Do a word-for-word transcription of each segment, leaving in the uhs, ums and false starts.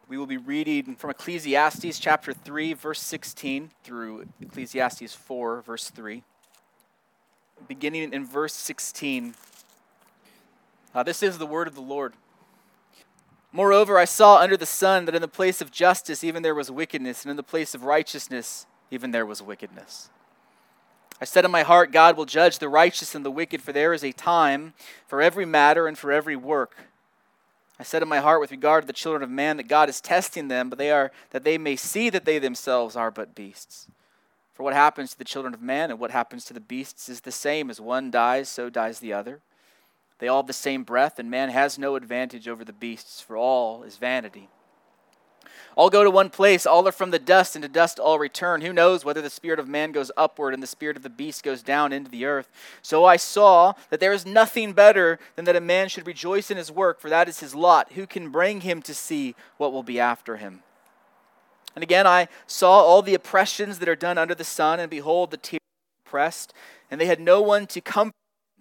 We will be reading from Ecclesiastes chapter three, verse sixteen, through Ecclesiastes four, verse three. Beginning in verse sixteen. Uh, this is the word of the Lord. Moreover, I saw under the sun that in the place of justice even there was wickedness, and in the place of righteousness even there was wickedness. I said in my heart, God will judge the righteous and the wicked, for there is a time for every matter and for every work. I said in my heart with regard to the children of man that God is testing them, but they are that they may see that they themselves are but beasts. For what happens to the children of man and what happens to the beasts is the same. As one dies, so dies the other. They all have the same breath, and man has no advantage over the beasts, for all is vanity. All go to one place, all are from the dust, and to dust all return. Who knows whether the spirit of man goes upward and the spirit of the beast goes down into the earth? So I saw that there is nothing better than that a man should rejoice in his work, for that is his lot. Who can bring him to see what will be after him? And again I saw all the oppressions that are done under the sun, and behold, the tears oppressed, and they had no one to comfort.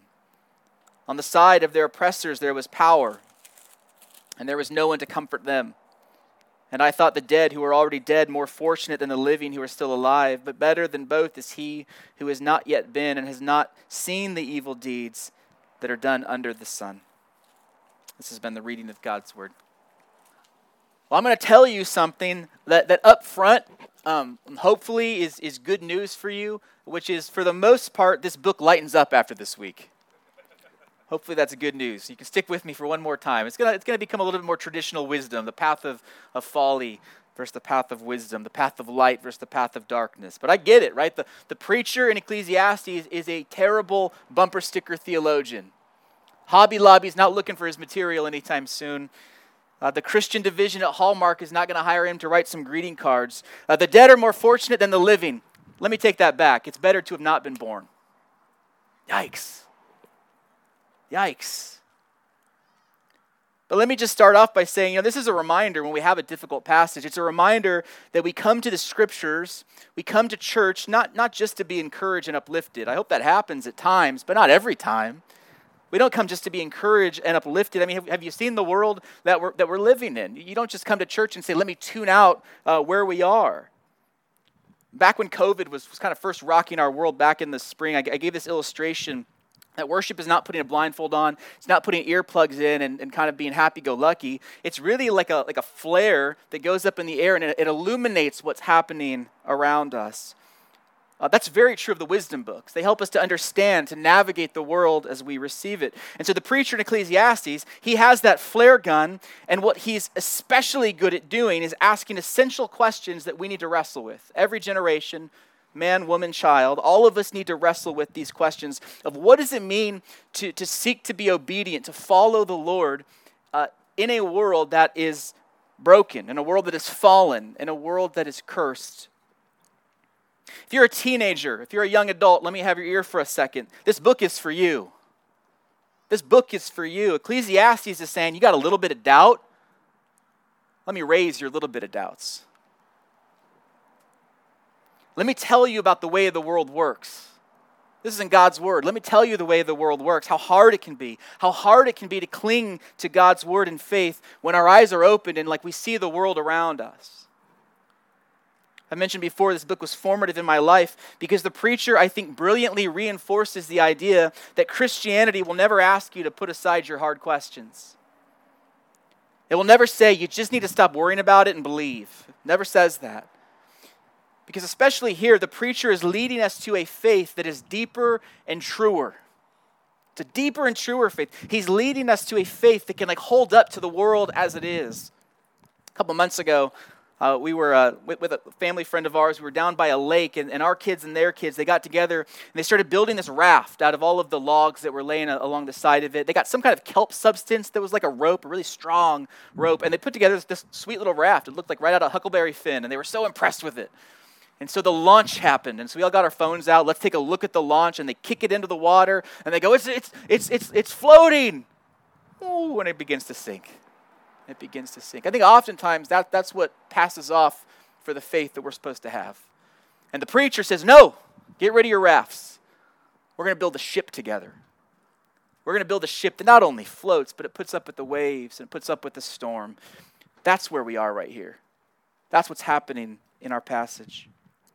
On the side of their oppressors there was power, and there was no one to comfort them. And I thought the dead who are already dead more fortunate than the living who are still alive. But better than both is he who has not yet been and has not seen the evil deeds that are done under the sun. This has been the reading of God's word. Well, I'm going to tell you something that, that up front, um, hopefully is, is good news for you, which is for the most part, this book lightens up after this week. Hopefully that's good news. You can stick with me for one more time. It's going to it's gonna become a little bit more traditional wisdom, the path of, of folly versus the path of wisdom, the path of light versus the path of darkness. But I get it, right? The, the preacher in Ecclesiastes is a terrible bumper sticker theologian. Hobby Lobby's not looking for his material anytime soon. Uh, the Christian division at Hallmark is not going to hire him to write some greeting cards. Uh, the dead are more fortunate than the living. Let me take that back. It's better to have not been born. Yikes. Yikes. But let me just start off by saying, you know, this is a reminder when we have a difficult passage. It's a reminder that we come to the scriptures, we come to church, not, not just to be encouraged and uplifted. I hope that happens at times, but not every time. We don't come just to be encouraged and uplifted. I mean, have, have you seen the world that we're, that we're living in? You don't just come to church and say, let me tune out uh, where we are. Back when COVID was, was kind of first rocking our world back in the spring, I, I gave this illustration that worship is not putting a blindfold on. It's not putting earplugs in and, and kind of being happy-go-lucky. It's really like a like a flare that goes up in the air and it, it illuminates what's happening around us. Uh, that's very true of the wisdom books. They help us to understand, to navigate the world as we receive it. And so the preacher in Ecclesiastes, he has that flare gun, and what he's especially good at doing is asking essential questions that we need to wrestle with. Every generation, man, woman, child, all of us need to wrestle with these questions of what does it mean to, to seek to be obedient, to follow the Lord uh, in a world that is broken, in a world that is fallen, in a world that is cursed. If you're a teenager, if you're a young adult, let me have your ear for a second. This book is for you. This book is for you. Ecclesiastes is saying you got a little bit of doubt. Let me raise your little bit of doubts. Let me tell you about the way the world works. This is in God's word. Let me tell you the way the world works, how hard it can be, how hard it can be to cling to God's word in faith when our eyes are opened and like we see the world around us. I mentioned before this book was formative in my life because the preacher, I think, brilliantly reinforces the idea that Christianity will never ask you to put aside your hard questions. It will never say you just need to stop worrying about it and believe. It never says that. Because especially here, the preacher is leading us to a faith that is deeper and truer. It's a deeper and truer faith. He's leading us to a faith that can like hold up to the world as it is. A couple months ago, uh, we were uh, with, with a family friend of ours. We were down by a lake, and, and our kids and their kids, they got together, and they started building this raft out of all of the logs that were laying a, along the side of it. They got some kind of kelp substance that was like a rope, a really strong rope, and they put together this, this sweet little raft. It looked like right out of Huckleberry Finn, and they were so impressed with it. And so the launch happened, and so we all got our phones out. Let's take a look at the launch, and they kick it into the water, and they go, it's it's it's it's it's floating. Oh, and it begins to sink. It begins to sink. I think oftentimes that that's what passes off for the faith that we're supposed to have. And the preacher says, no, get rid of your rafts. We're going to build a ship together. We're going to build a ship that not only floats, but it puts up with the waves and it puts up with the storm. That's where we are right here. That's what's happening in our passage.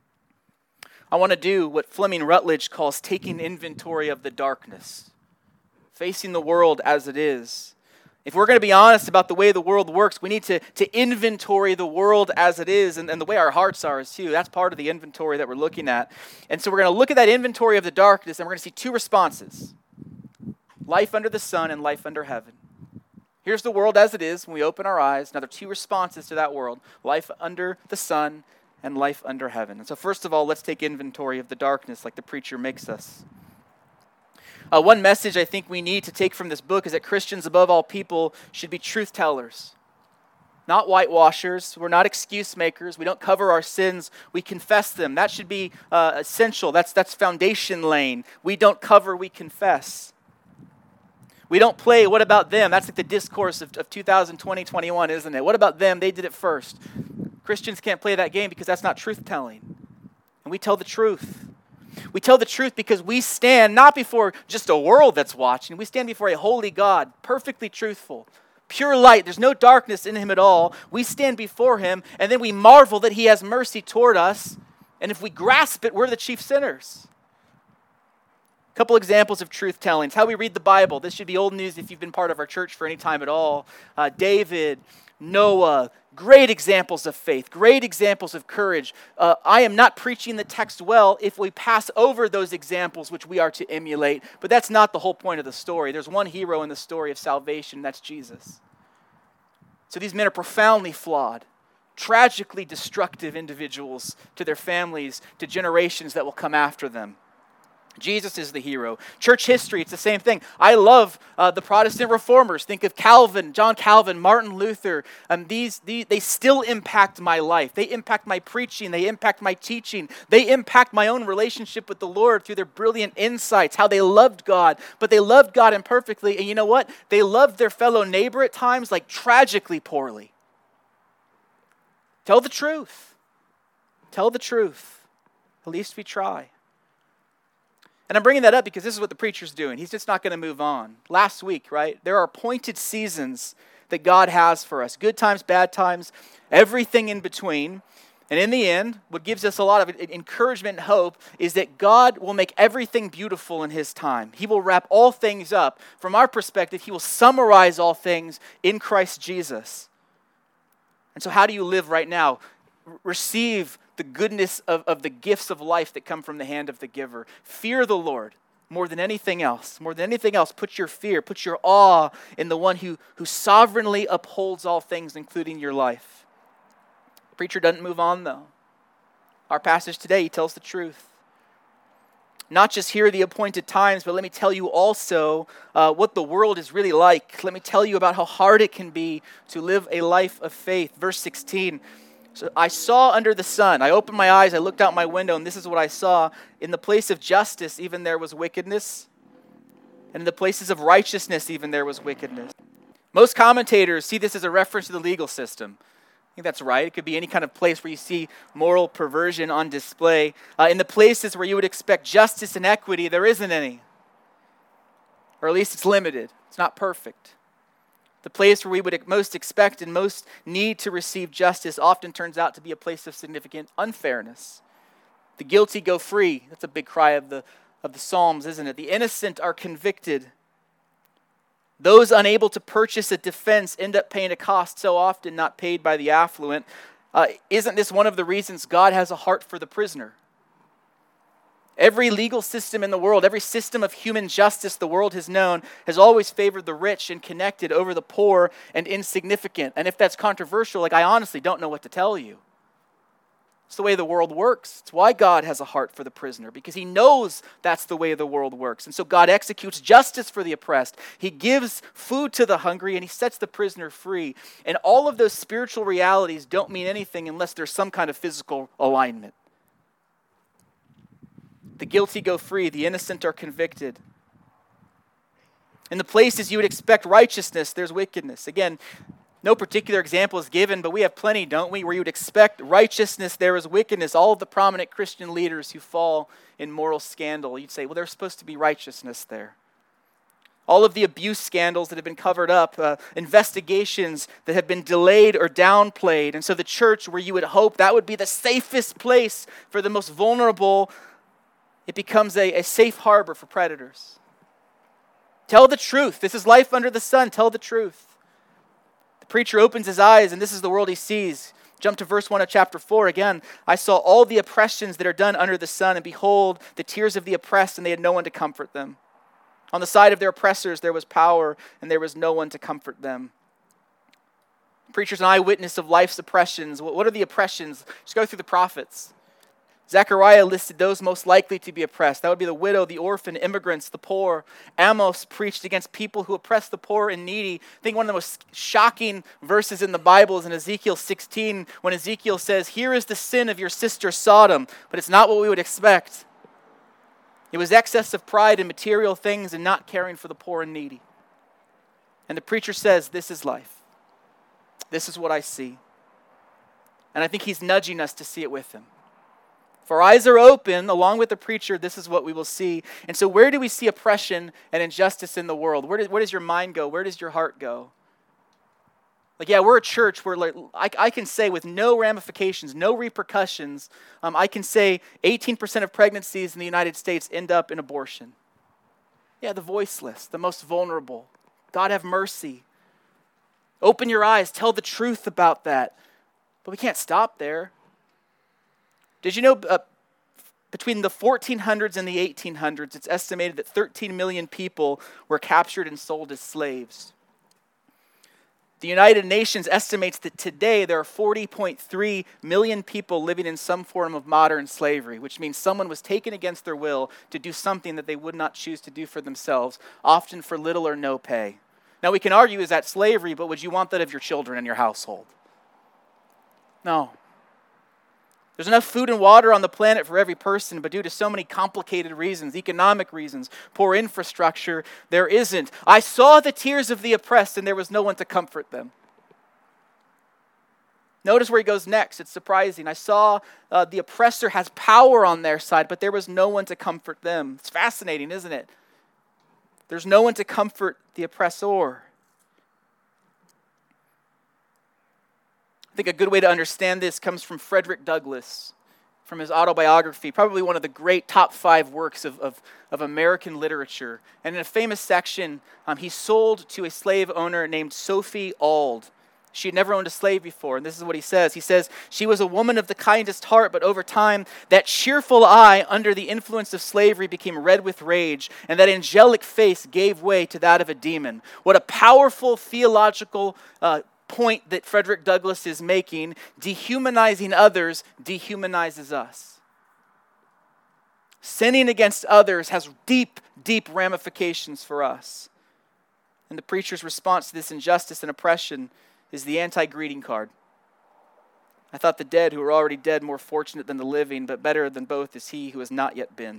I want to do what Fleming Rutledge calls taking inventory of the darkness, facing the world as it is. If we're going to be honest about the way the world works, we need to, to inventory the world as it is, and, and the way our hearts are is too. That's part of the inventory that we're looking at. And so we're going to look at that inventory of the darkness, and we're going to see two responses: life under the sun and life under heaven. Here's the world as it is when we open our eyes. Now there are two responses to that world: life under the sun and life under heaven. And so first of all, let's take inventory of the darkness like the preacher makes us. Uh, one message I think we need to take from this book is that Christians, above all people, should be truth tellers, not whitewashers. We're not excuse makers. We don't cover our sins. We confess them. That should be uh, essential. That's, that's foundation laying. We don't cover, we confess. We don't play, what about them? That's like the discourse of, of two thousand twenty, twenty-one, isn't it? What about them? They did it first. Christians can't play that game because that's not truth-telling. And we tell the truth. We tell the truth because we stand not before just a world that's watching. We stand before a holy God, perfectly truthful, pure light. There's no darkness in him at all. We stand before him, and then we marvel that he has mercy toward us. And if we grasp it, we're the chief sinners. A couple examples of truth-telling. It's how we read the Bible. This should be old news if you've been part of our church for any time at all. Uh, David, Noah, great examples of faith, great examples of courage. Uh, I am not preaching the text well if we pass over those examples which we are to emulate, but that's not the whole point of the story. There's one hero in the story of salvation, that's Jesus. So these men are profoundly flawed, tragically destructive individuals to their families, to generations that will come after them. Jesus is the hero. Church history, it's the same thing. I love uh, the Protestant reformers. Think of Calvin, John Calvin, Martin Luther. Um, these, these, they still impact my life. They impact my preaching. They impact my teaching. They impact my own relationship with the Lord through their brilliant insights, how they loved God, but they loved God imperfectly. And you know what? They loved their fellow neighbor at times like tragically poorly. Tell the truth. Tell the truth. At least we try. And I'm bringing that up because this is what the preacher's doing. He's just not going to move on. Last week, right? There are appointed seasons that God has for us. Good times, bad times, everything in between. And in the end, what gives us a lot of encouragement and hope is that God will make everything beautiful in his time. He will wrap all things up. From our perspective, he will summarize all things in Christ Jesus. And so how do you live right now? R- receive the goodness of, of the gifts of life that come from the hand of the giver. Fear the Lord more than anything else. More than anything else, put your fear, put your awe in the one who, who sovereignly upholds all things, including your life. The preacher doesn't move on, though. Our passage today, he tells the truth. Not just here are the appointed times, but let me tell you also uh, what the world is really like. Let me tell you about how hard it can be to live a life of faith. Verse sixteen, so I saw under the sun. I opened my eyes, I looked out my window, and this is what I saw. In the place of justice, even there was wickedness. And in the places of righteousness, even there was wickedness. Most commentators see this as a reference to the legal system. I think that's right. It could be any kind of place where you see moral perversion on display. Uh, in the places where you would expect justice and equity, there isn't any. Or at least it's limited. It's not perfect. The place where we would most expect and most need to receive justice often turns out to be a place of significant unfairness. The guilty go free. That's a big cry of the, of the Psalms, isn't it? The innocent are convicted. Those unable to purchase a defense end up paying a cost so often not paid by the affluent. Uh, isn't this one of the reasons God has a heart for the prisoner? Every legal system in the world, every system of human justice the world has known has always favored the rich and connected over the poor and insignificant. And if that's controversial, like I honestly don't know what to tell you. It's the way the world works. It's why God has a heart for the prisoner, because he knows that's the way the world works. And so God executes justice for the oppressed. He gives food to the hungry, and he sets the prisoner free. And all of those spiritual realities don't mean anything unless there's some kind of physical alignment. The guilty go free, the innocent are convicted. In the places you would expect righteousness, there's wickedness. Again, no particular example is given, but we have plenty, don't we, where you would expect righteousness, there is wickedness. All of the prominent Christian leaders who fall in moral scandal, you'd say, well, there's supposed to be righteousness there. All of the abuse scandals that have been covered up, uh, investigations that have been delayed or downplayed. And so the church, where you would hope that would be the safest place for the most vulnerable, it becomes a, a safe harbor for predators. Tell the truth. This is life under the sun. Tell the truth. The preacher opens his eyes, and this is the world he sees. Jump to verse one of chapter four. Again, I saw all the oppressions that are done under the sun, and behold, the tears of the oppressed, and they had no one to comfort them. On the side of their oppressors there was power, and there was no one to comfort them. The preacher's an eyewitness of life's oppressions. What are the oppressions? Just go through the prophets. Zechariah listed those most likely to be oppressed. That would be the widow, the orphan, immigrants, the poor. Amos preached against people who oppress the poor and needy. I think one of the most shocking verses in the Bible is in Ezekiel sixteen, when Ezekiel says, "Here is the sin of your sister Sodom," but it's not what we would expect. It was excess of pride in material things and not caring for the poor and needy. And the preacher says, this is life. This is what I see. And I think he's nudging us to see it with him. If our eyes are open, along with the preacher, this is what we will see. And so where do we see oppression and injustice in the world? Where, do, where does your mind go? Where does your heart go? Like, yeah, we're a church where like, I, I can say with no ramifications, no repercussions, um, I can say eighteen percent of pregnancies in the United States end up in abortion. Yeah, the voiceless, the most vulnerable. God have mercy. Open your eyes. Tell the truth about that. But we can't stop there. Did you know uh, between the fourteen hundreds and the eighteen hundreds, it's estimated that thirteen million people were captured and sold as slaves? The United Nations estimates that today there are forty point three million people living in some form of modern slavery, which means someone was taken against their will to do something that they would not choose to do for themselves, often for little or no pay. Now we can argue, is that slavery, but would you want that of your children and your household? No. There's enough food and water on the planet for every person, but due to so many complicated reasons, economic reasons, poor infrastructure, there isn't. I saw the tears of the oppressed, and there was no one to comfort them. Notice where he goes next. It's surprising. I saw uh, the oppressor has power on their side, but there was no one to comfort them. It's fascinating, isn't it? There's no one to comfort the oppressor. I think a good way to understand this comes from Frederick Douglass, from his autobiography, probably one of the great top five works of, of, of American literature. And in a famous section, um, he sold to a slave owner named Sophie Auld. She had never owned a slave before, and this is what he says. He says, "She was a woman of the kindest heart, but over time, that cheerful eye under the influence of slavery became red with rage, and that angelic face gave way to that of a demon." What a powerful theological uh, point that Frederick Douglass is making. Dehumanizing others dehumanizes us. Sinning against others has deep, deep ramifications for us. And the preacher's response to this injustice and oppression is the anti-greeting card. I thought the dead who are already dead more fortunate than the living, but better than both is he who has not yet been.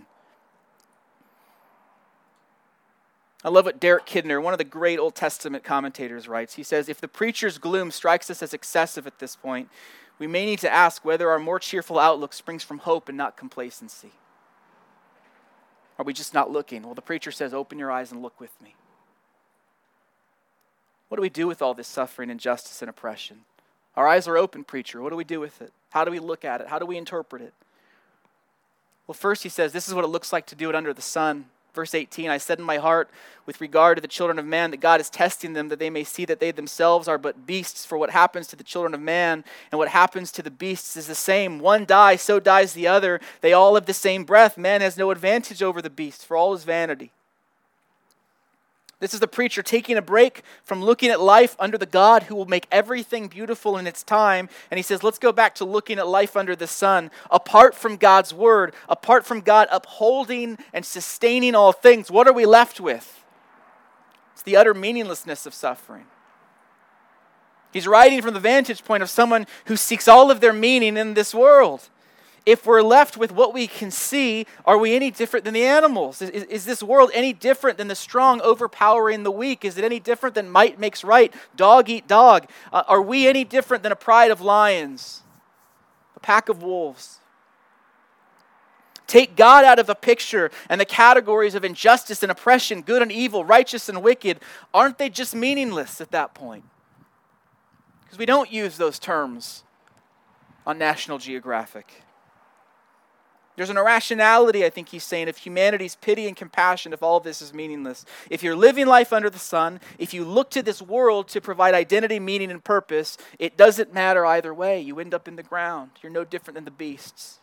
I love what Derek Kidner, one of the great Old Testament commentators, writes. He says, if the preacher's gloom strikes us as excessive at this point, we may need to ask whether our more cheerful outlook springs from hope and not complacency. Are we just not looking? Well, the preacher says, open your eyes and look with me. What do we do with all this suffering, injustice, and oppression? Our eyes are open, preacher. What do we do with it? How do we look at it? How do we interpret it? Well, first he says, this is what it looks like to do it under the sun. Verse eighteen, I said in my heart with regard to the children of man that God is testing them that they may see that they themselves are but beasts. For what happens to the children of man and what happens to the beasts is the same. One dies, so dies the other. They all have the same breath. Man has no advantage over the beast, for all is vanity. This is the preacher taking a break from looking at life under the God who will make everything beautiful in its time. And he says, let's go back to looking at life under the sun. Apart from God's word, apart from God upholding and sustaining all things, what are we left with? It's the utter meaninglessness of suffering. He's writing from the vantage point of someone who seeks all of their meaning in this world. If we're left with what we can see, are we any different than the animals? Is, is, is this world any different than the strong overpowering the weak? Is it any different than might makes right? Dog eat dog. Uh, are we any different than a pride of lions? A pack of wolves? Take God out of a picture, and the categories of injustice and oppression, good and evil, righteous and wicked, aren't they just meaningless at that point? Because we don't use those terms on National Geographic. There's an irrationality, I think he's saying, of humanity's pity and compassion if all of this is meaningless. If you're living life under the sun, if you look to this world to provide identity, meaning, and purpose, it doesn't matter either way. You end up in the ground. You're no different than the beasts.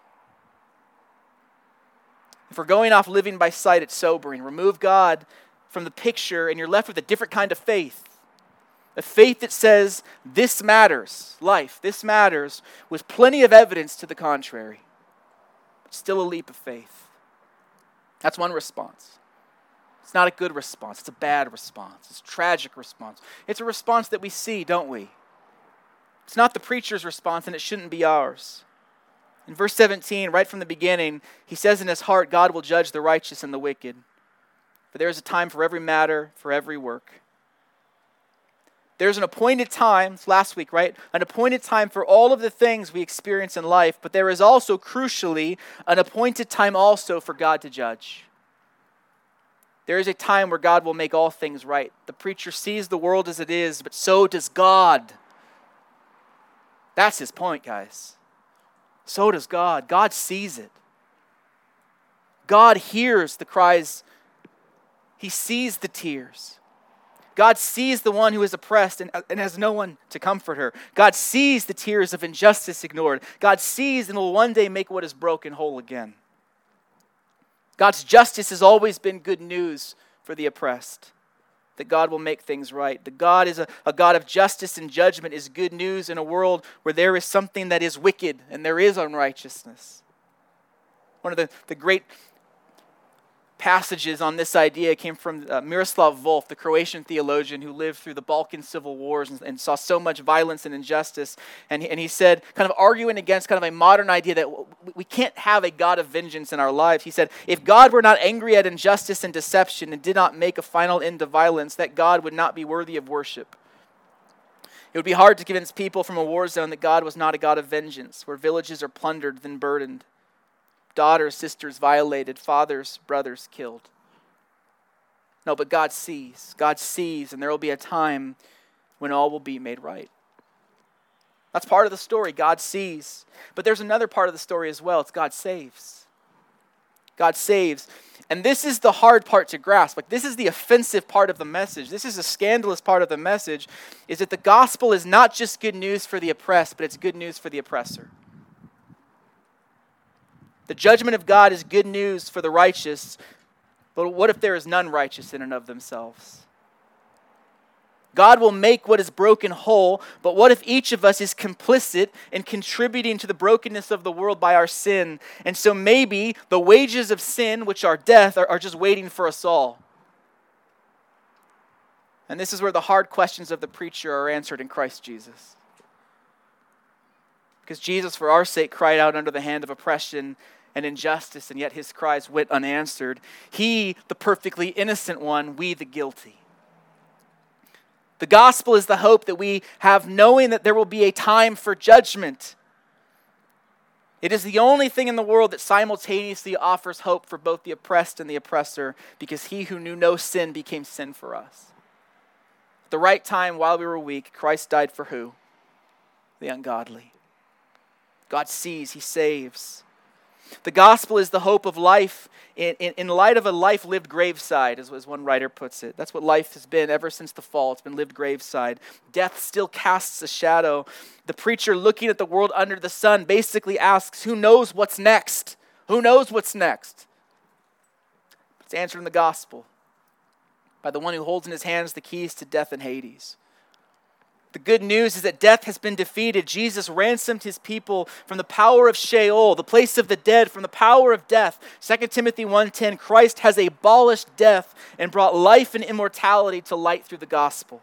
If we're going off living by sight, it's sobering. Remove God from the picture, and you're left with a different kind of faith. A faith that says, this matters, life, this matters, with plenty of evidence to the contrary. Still a leap of faith. That's one response. It's not a good response. It's a bad response. It's a tragic response. It's a response that we see, don't we? It's not the preacher's response, and it shouldn't be ours. In verse seventeen, right from the beginning, he says in his heart, God will judge the righteous and the wicked. For there is a time for every matter, for every work. There's an appointed time, it's last week, right? An appointed time for all of the things we experience in life, but there is also, crucially, an appointed time also for God to judge. There is a time where God will make all things right. The preacher sees the world as it is, but so does God. That's his point, guys. So does God. God sees it. God hears the cries. He sees the tears. God sees the one who is oppressed and, and has no one to comfort her. God sees the tears of injustice ignored. God sees and will one day make what is broken whole again. God's justice has always been good news for the oppressed, that God will make things right. That God is a, a God of justice and judgment is good news in a world where there is something that is wicked and there is unrighteousness. One of the, the great passages on this idea came from uh, Miroslav Volf, the Croatian theologian who lived through the Balkan civil wars and, and saw so much violence and injustice. And he, and he said, kind of arguing against kind of a modern idea that we can't have a God of vengeance in our lives. He said, if God were not angry at injustice and deception and did not make a final end to violence, that God would not be worthy of worship. It would be hard to convince people from a war zone that God was not a God of vengeance, where villages are plundered, then burdened. Daughters, sisters violated, fathers, brothers killed. No, but God sees. God sees, and there will be a time when all will be made right. That's part of the story. God sees. But there's another part of the story as well. It's God saves. God saves. And this is the hard part to grasp. Like, this is the offensive part of the message. This is a scandalous part of the message, is that the gospel is not just good news for the oppressed, but it's good news for the oppressor. The judgment of God is good news for the righteous, but what if there is none righteous in and of themselves? God will make what is broken whole, but what if each of us is complicit in contributing to the brokenness of the world by our sin? And so maybe the wages of sin, which are death, are, are just waiting for us all. And this is where the hard questions of the preacher are answered in Christ Jesus. Because Jesus, for our sake, cried out under the hand of oppression and injustice, and yet his cries went unanswered. He, the perfectly innocent one, we the guilty. The gospel is the hope that we have, knowing that there will be a time for judgment. It is the only thing in the world that simultaneously offers hope for both the oppressed and the oppressor, because he who knew no sin became sin for us. At the right time, while we were weak, Christ died for who? The ungodly. God sees, he saves. The gospel is the hope of life in, in, in light of a life lived graveside, as, as one writer puts it. That's what life has been ever since the fall. It's been lived graveside. Death still casts a shadow. The preacher looking at the world under the sun basically asks, who knows what's next? Who knows what's next? It's answered in the gospel by the one who holds in his hands the keys to death and Hades. The good news is that death has been defeated. Jesus ransomed his people from the power of Sheol, the place of the dead, from the power of death. Second Timothy one ten, Christ has abolished death and brought life and immortality to light through the gospel.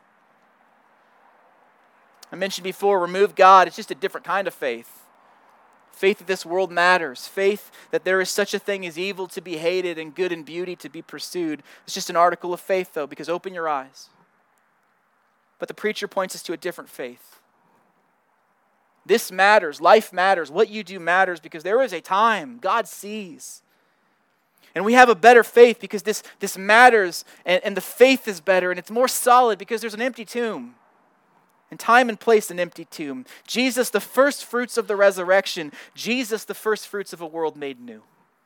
I mentioned before, remove God. It's just a different kind of faith. Faith that this world matters. Faith that there is such a thing as evil to be hated and good and beauty to be pursued. It's just an article of faith, though, because open your eyes. But the preacher points us to a different faith. This matters. Life matters. What you do matters because there is a time God sees. And we have a better faith because this, this matters, and, and the faith is better, and it's more solid because there's an empty tomb. And time and place, an empty tomb. Jesus, the first fruits of the resurrection. Jesus, the first fruits of a world made new.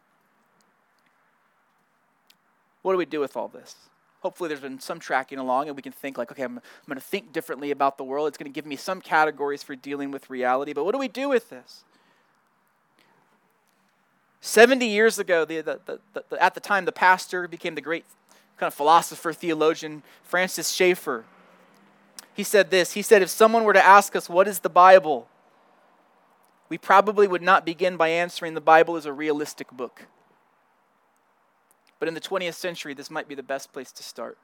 What do we do with all this? Hopefully there's been some tracking along and we can think like, okay, I'm, I'm going to think differently about the world. It's going to give me some categories for dealing with reality. But what do we do with this? seventy years ago, the, the, the, the, at the time, the pastor became the great kind of philosopher, theologian, Francis Schaeffer. He said this. He said, if someone were to ask us, what is the Bible? We probably would not begin by answering the Bible is a realistic book. But in the twentieth century, this might be the best place to start.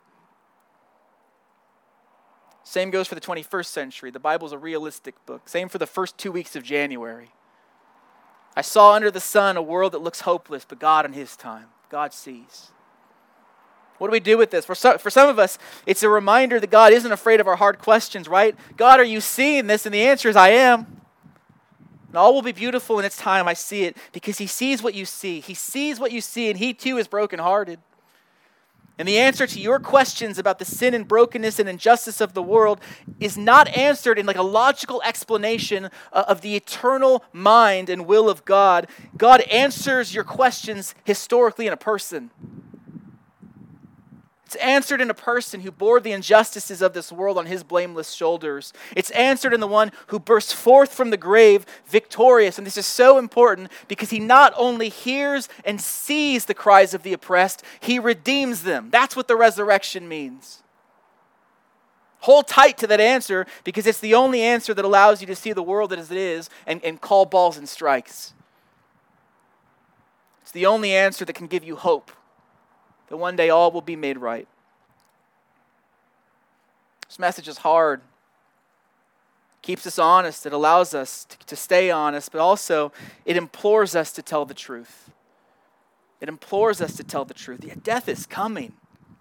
Same goes for the twenty-first century. The Bible is a realistic book. Same for the first two weeks of January. I saw under the sun a world that looks hopeless, but God in His time. God sees. What do we do with this? For some, for some of us, it's a reminder that God isn't afraid of our hard questions, right? God, are you seeing this? And the answer is, I am. And all will be beautiful in its time. I see it because He sees what you see. He sees what you see, and He too is brokenhearted. And the answer to your questions about the sin and brokenness and injustice of the world is not answered in like a logical explanation uh, of the eternal mind and will of God. God answers your questions historically in a person. It's answered in a person who bore the injustices of this world on His blameless shoulders. It's answered in the one who burst forth from the grave victorious. And this is so important because He not only hears and sees the cries of the oppressed, He redeems them. That's what the resurrection means. Hold tight to that answer because it's the only answer that allows you to see the world as it is and, and call balls and strikes. It's the only answer that can give you hope that one day all will be made right. This message is hard. It keeps us honest. It allows us to, to stay honest, but also it implores us to tell the truth. It implores us to tell the truth. Yeah, death is coming.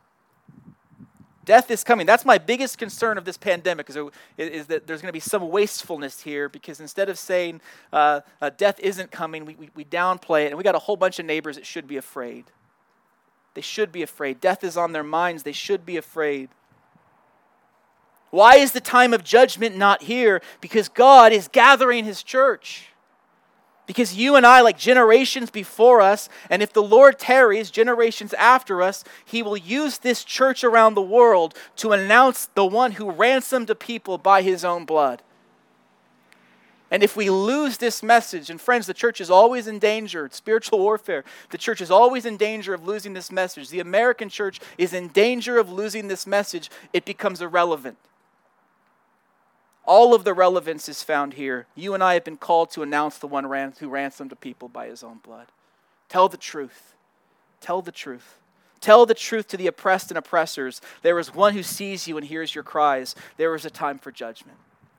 Death is coming. That's my biggest concern of this pandemic, is, is that there's going to be some wastefulness here because instead of saying uh, uh, death isn't coming, we, we, we downplay it, and we got a whole bunch of neighbors that should be afraid. They should be afraid. Death is on their minds. They should be afraid. Why is the time of judgment not here? Because God is gathering His church. Because you and I, like generations before us, and if the Lord tarries, generations after us, He will use this church around the world to announce the one who ransomed a people by His own blood. And if we lose this message, and friends, the church is always in danger, it's spiritual warfare. The church is always in danger of losing this message. The American church is in danger of losing this message. It becomes irrelevant. All of the relevance is found here. You and I have been called to announce the one ran- who ransomed a people by His own blood. Tell the truth. Tell the truth. Tell the truth to the oppressed and oppressors. There is one who sees you and hears your cries. There is a time for judgment.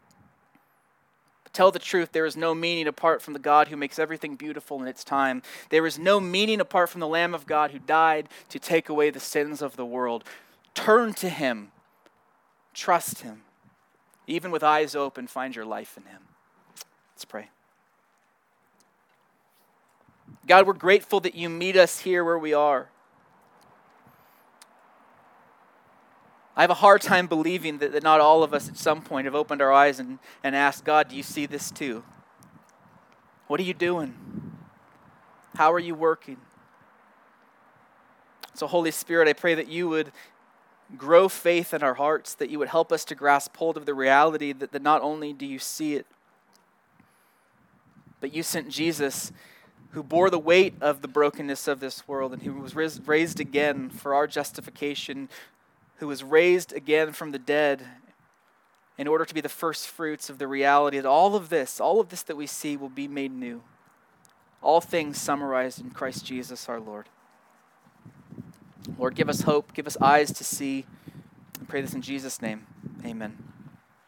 Tell the truth, there is no meaning apart from the God who makes everything beautiful in its time. There is no meaning apart from the Lamb of God who died to take away the sins of the world. Turn to Him. Trust Him. Even with eyes open, find your life in Him. Let's pray. God, we're grateful that You meet us here where we are. I have a hard time believing that, that not all of us at some point have opened our eyes and, and asked, God, do You see this too? What are You doing? How are You working? So Holy Spirit, I pray that You would grow faith in our hearts, that You would help us to grasp hold of the reality that, that not only do You see it, but You sent Jesus who bore the weight of the brokenness of this world and who was raised again for our justification, who was raised again from the dead in order to be the first fruits of the reality that all of this, all of this that we see will be made new. All things summarized in Christ Jesus our Lord. Lord, give us hope, give us eyes to see. I pray this in Jesus' name. Amen.